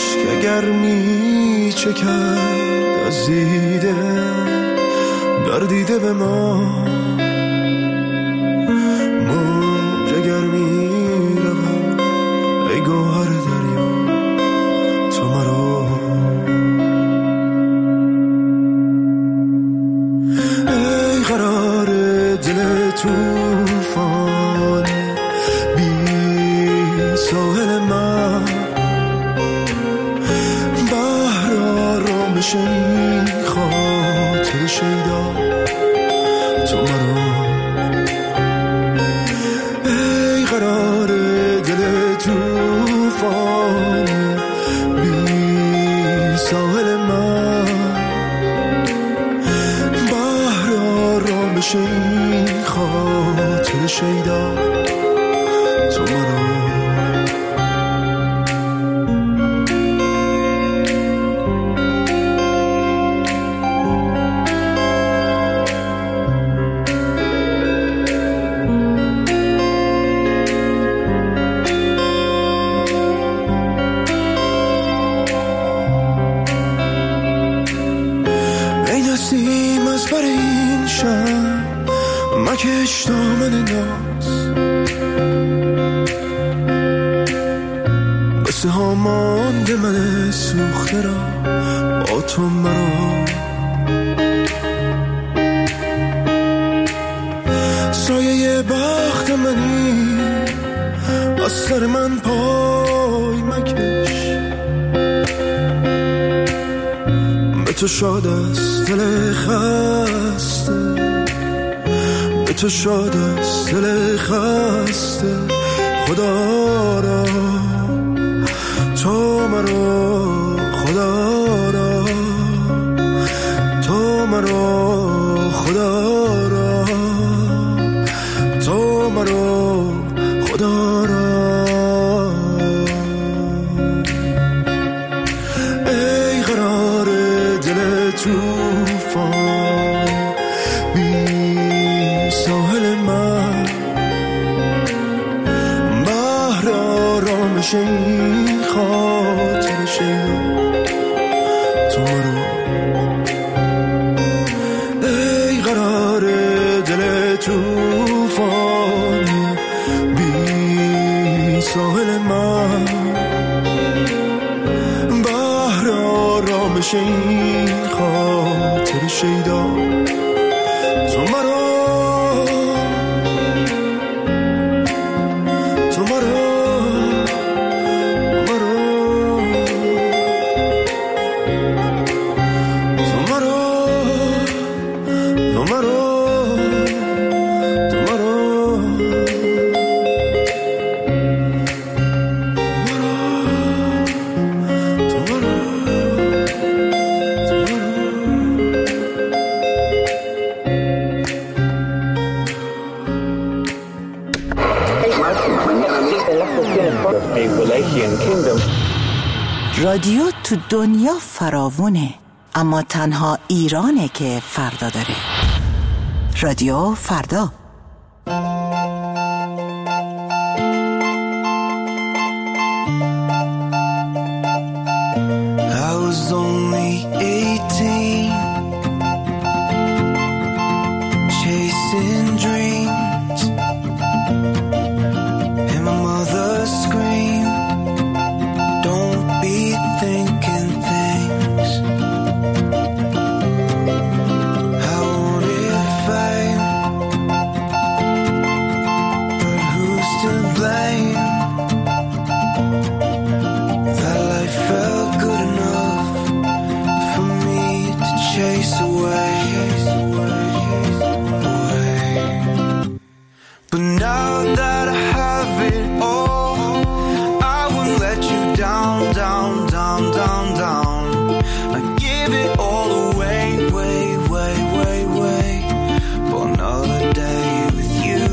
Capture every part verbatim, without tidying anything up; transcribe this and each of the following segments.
اشک اگر می چکد از دیده گردیده به ما، موج اگر می رود ای گوهر دریا تو مرا، ای قرار دل توفان بی ساحل من، بحر آرامش این خاطر شیدا تو مرا، ای قرار دل توفان بی ساحل من، بحر آرامش این خاطر شیدا تو مرا. مکش دامن ناز قصه ها مانده من سوخته را با تو مرا، سایه بخت منی از سر من پای مکش، به تو شاد است دل خسته، تو شاد است دل خسته، خدا را تو مرا، خدا را تو مرا، خدا را تو مرا، خدا را، ای قرار دل توفان ساحل من، بحر آرامش این خاطر شیدا تو مرا، ای قرار دل توفان بی ساحل من، بحر آرامش این خاطر شیدا تو مرا. رادیو تو دنیا فراوونه، اما تنها ایرانه که فردا داره. رادیو فردا. I was only eighteen, chasing dreams, and my mother screamed, don't be thinking things. I wanted fame, but who's to blame? That life felt good enough for me to chase away, away. But now that I have it all, I won't let you down, down, down, down, down. I give it all away, way, way, way, way, for another day with you.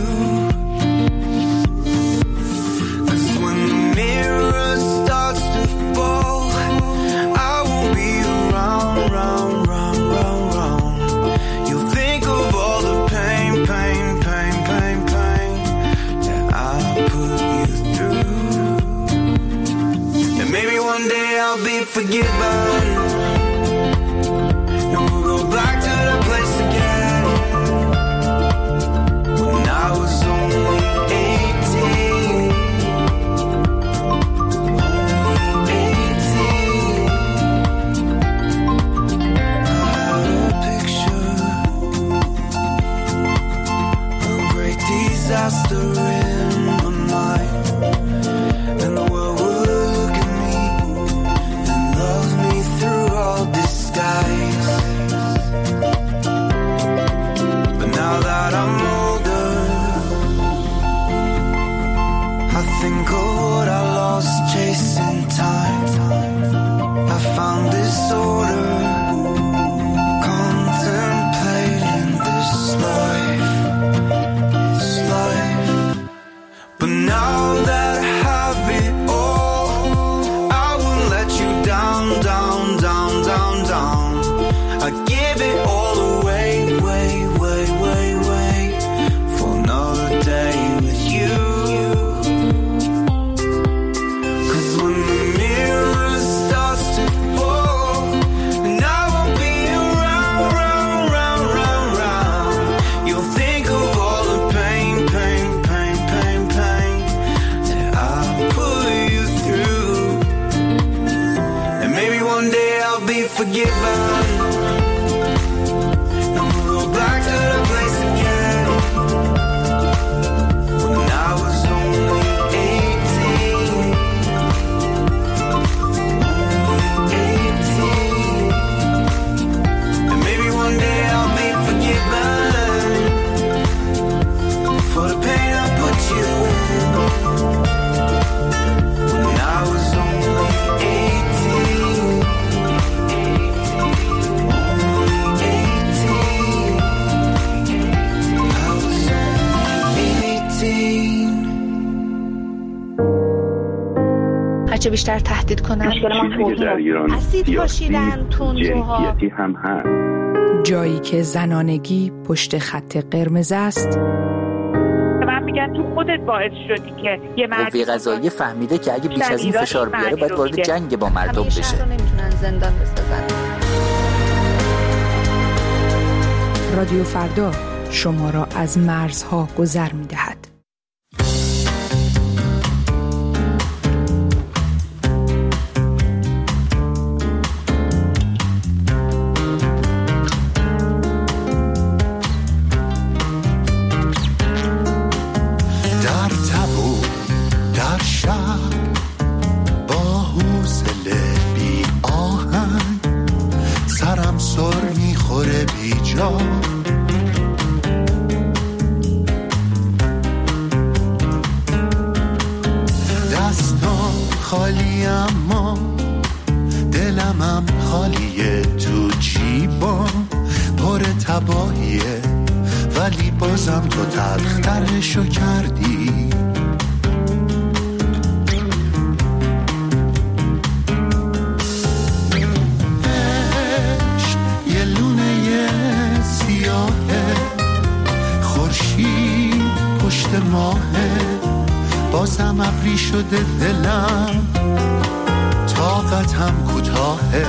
'Cause when the mirror starts to fall, I won't be around, round, round, round, round. You'll think of all the pain, pain, pain, pain, pain that I put you through. And maybe one day I'll I'll be forgiven, and we'll go back to that place again. When I was only eighteen, only eighteen. I had a picture, a great disaster in my mind, and the world would look at me and love me through all disguise. But now that I'm older, I think of what I lost chasing time. I found disorder, contemplating this life, this life. But now that I have it all, I won't let you down, down, down, down, down. I give it all away, way, way, way, way, for another day with you. 'Cause when the mirror starts to fall, and I won't be around, round, round, round, round, you'll think of all the pain, pain, pain, pain, pain that I'll put you through. And maybe one day I'll be forgiven, and we'll go back to the place again. When I was only eighteen, only eighteen. And maybe one day I'll be forgiven for the pain I put you in. When I was only eighteen, only eighteen. I was only eighteen. هرچه بیشتر تهدید کنن چیزی که در ایران اسید سیاسی، پاشیدن، تندروها. جنسیتی هم هست. جایی که زنانگی پشت خط قرمز است، من میگن تو خودت باعث شدی که یه مردی قوه قضاییه فهمیده که اگه بیش از این فشار بیاره باید وارد جنگ با مردم همه شهر بشه. رو نمیتونن زندان بسازن. رادیو فردا شما را از مرزها گذر می‌دهد. در تب و در شب با حوصله بی آهنگ، سرم سر میخوره بی جا. دستام خالی اما دلمم خالیه، تو جیبام پر تباهیه، ولی بازم تو تلخترشو کردی. عشق یه لونه سیاهه، خورشید پشت ماهه، بازم ابری شده دلم، طاقتم کوتاهه.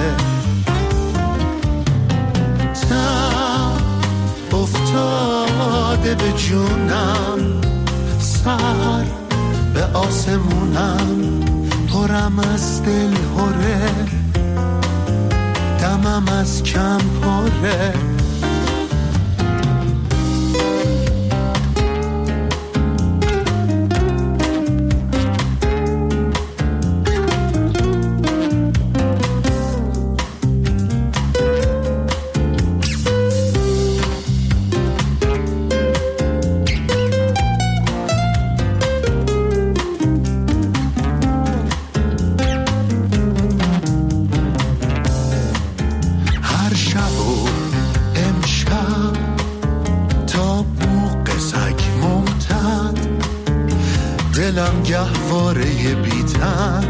افتاده به جونم، سر به آسمونم، پرم از دل هره، دمم از کم پره. دلم گهواره بیتن،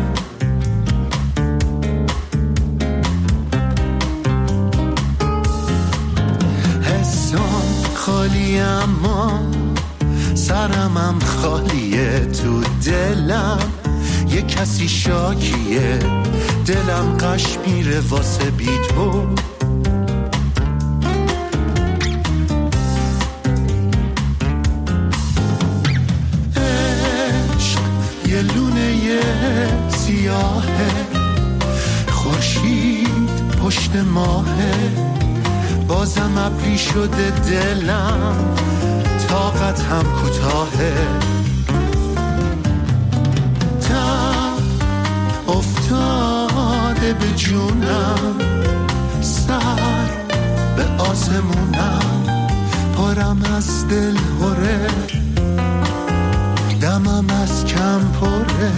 حسام خالی اما سرمم خالیه، تو دلم یه کسی شاکیه، دلم قش میره واسه بی تو. عشق یه لونه سیاهه، خورشید پشت ماهه، بازم ابری شده دلم، طاقت هم کوتاهه. تب افتاده به جونم، سر به آسمونم، پرم از دل هره، دمم از کم پره.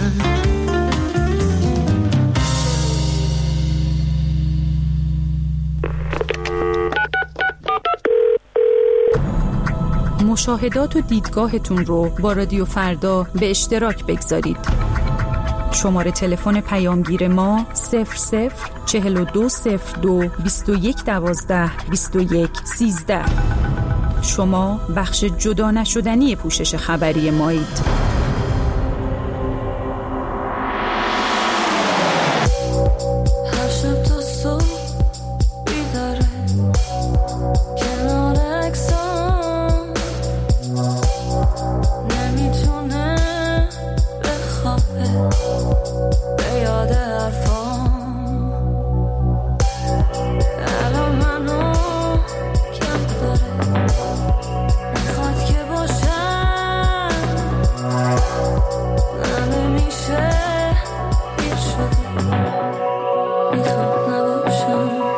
مشاهدات و دیدگاهتون رو با رادیو فردا به اشتراک بگذارید. شماره تلفن پیامگیر ما صفر صفر چهل و دو صفر دو بیست و یک دوازده بیست و یک سیزده. شما بخش جدا نشدنی پوشش خبری مایید. میخواد نباشم